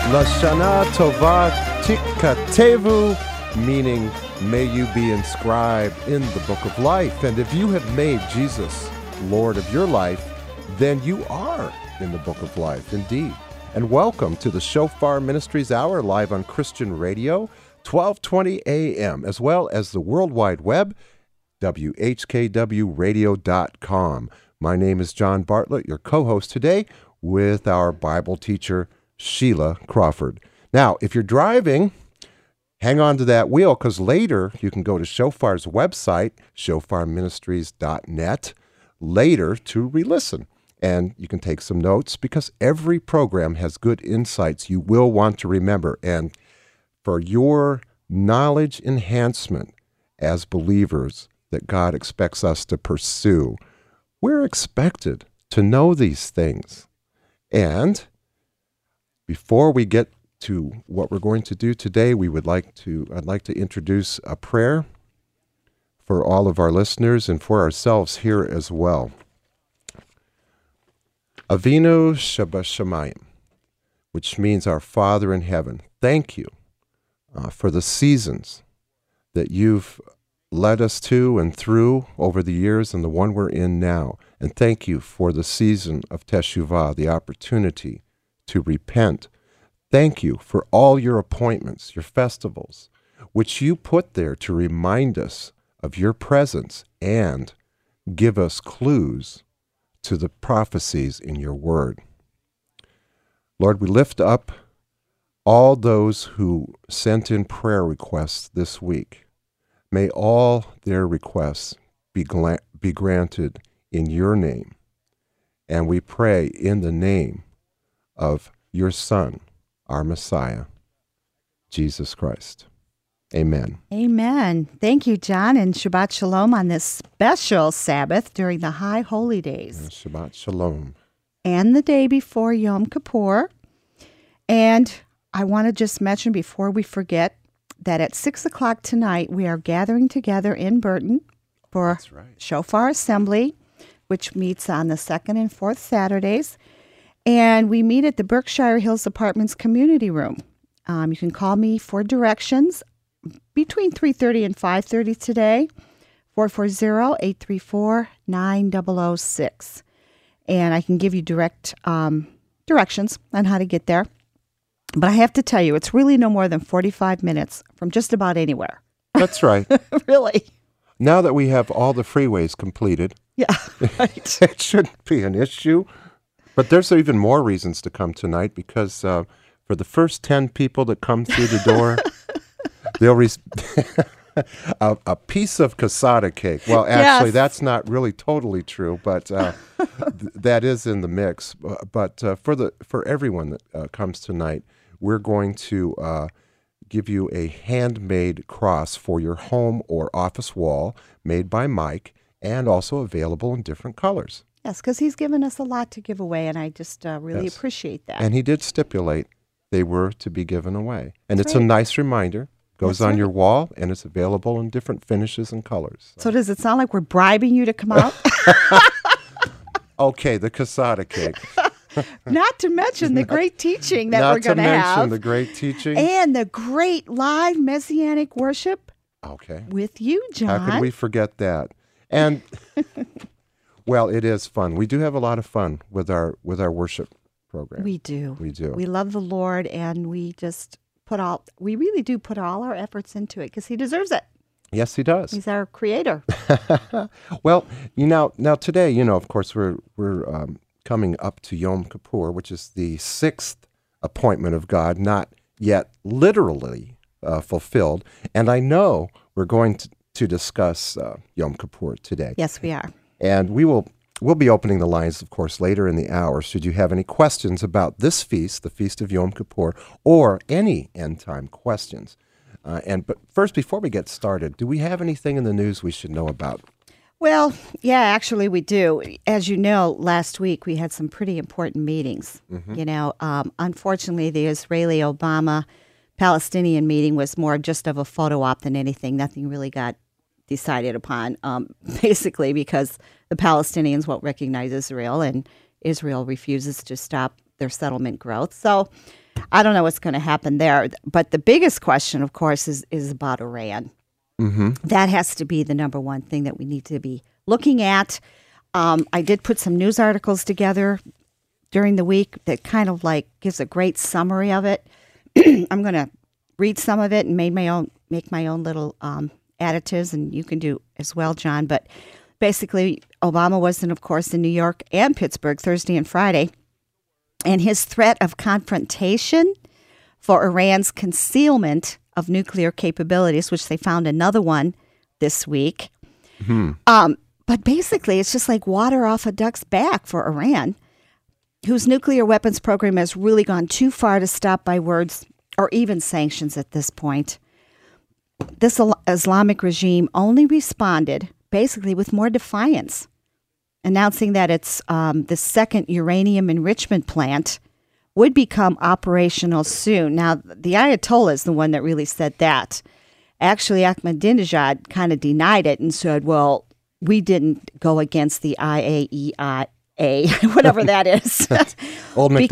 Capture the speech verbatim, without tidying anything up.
Lashana Tova Tikatevu, meaning may you be inscribed in the book of life. And if you have made Jesus Lord of your life, then you are in the book of life, indeed. And welcome to the Shofar Ministries Hour, live on Christian Radio, twelve twenty a m, as well as the World Wide Web, W H K W radio dot com. My name is John Bartlett, your co-host today, with our Bible teacher, Sheila Crawford. Now, if you're driving, hang on to that wheel, because later you can go to Shofar's website, shofar ministries dot net, later to re-listen. And you can take some notes, because every program has good insights you will want to remember. And for your knowledge enhancement as believers that God expects us to pursue, we're expected to know these things. And before we get to what we're going to do today, we would like to, I'd like to introduce a prayer for all of our listeners and for ourselves here as well. Avinu Shabashamayim, which means our Father in heaven, thank you uh, for the seasons that you've led us to and through over the years and the one we're in now. And thank you for the season of Teshuvah, the opportunity to repent. Thank you for all your appointments, your festivals, which you put there to remind us of your presence and give us clues to the prophecies in your word. Lord, we lift up all those who sent in prayer requests this week. May all their requests be, gla- be granted in your name. And we pray in the name of your Son, our Messiah, Jesus Christ. Amen. Amen. Thank you, John, and Shabbat Shalom on this special Sabbath during the High Holy Days. And Shabbat Shalom. And the day before Yom Kippur. And I want to just mention before we forget that at six o'clock tonight, we are gathering together in Burton for That's right. Shofar Assembly, which meets on the second and fourth Saturdays. And we meet at the Berkshire Hills Apartments Community Room. Um, you can call me for directions between three thirty and five thirty today, four four zero, eight three four, nine zero zero six. And I can give you direct um, directions on how to get there. But I have to tell you, it's really no more than forty-five minutes from just about anywhere. That's right. Really. Now that we have all the freeways completed, Yeah, right. it shouldn't be an issue. But there's even more reasons to come tonight, because uh, for the first ten people that come through the door, they'll receive a, a piece of casada cake. Well, actually, Yes. that's not really totally true, but uh, th- that is in the mix. Uh, But uh, for the for everyone that uh, comes tonight, we're going to uh, give you a handmade cross for your home or office wall, made by Mike, and also available in different colors. Yes, because he's given us a lot to give away, and I just uh, really Yes. appreciate that. And he did stipulate they were to be given away. And That's it's a right. nice reminder. Goes That's on right. your wall, and it's available in different finishes and colors. So does it sound like we're bribing you to come out? Okay, the casada cake. Not to mention the great teaching that Not we're going to to mention have. the great teaching. And the great live Messianic worship Okay. with you, John. How could we forget that? And, well, it is fun. We do have a lot of fun with our with our worship program. We do. We do. We love the Lord, and we just put all, we really do put all our efforts into it because he deserves it. Yes, he does. He's our creator. Well, you know, now today, you know, of course, we're we're um, coming up to Yom Kippur, which is the sixth appointment of God, not yet literally uh, fulfilled. And I know we're going to, to discuss uh, Yom Kippur today. Yes, we are. And we will we'll be opening the lines, of course, later in the hour. Should you have any questions about this feast, the Feast of Yom Kippur, or any end-time questions? Uh, and but first, before we get started, do we have anything in the news we should know about? Well, yeah, actually we do. As you know, last week we had some pretty important meetings. Mm-hmm. You know, um, unfortunately, the Israeli-Obama Palestinian meeting was more just of a photo op than anything. Nothing really got decided upon, um, basically because the Palestinians won't recognize Israel and Israel refuses to stop their settlement growth. So I don't know what's going to happen there. But the biggest question, of course, is, is about Iran. Mm-hmm. That has to be the number one thing that we need to be looking at. Um, I did put some news articles together during the week that kind of like gives a great summary of it. I'm going to read some of it and make my own make my own little um, additives, and you can do as well, John. But basically, Obama was in, of course, in New York and Pittsburgh Thursday and Friday, and his threat of confrontation for Iran's concealment of nuclear capabilities, which they found another one this week. Mm-hmm. Um, but basically, it's just like water off a duck's back for Iran, whose nuclear weapons program has really gone too far to stop by words or even sanctions at this point. This Islamic regime only responded basically with more defiance, announcing that its um, the second uranium enrichment plant would become operational soon. Now, the Ayatollah is the one that really said that. Actually, Ahmadinejad kind of denied it and said, well, we didn't go against the I A E I A, whatever that is. Old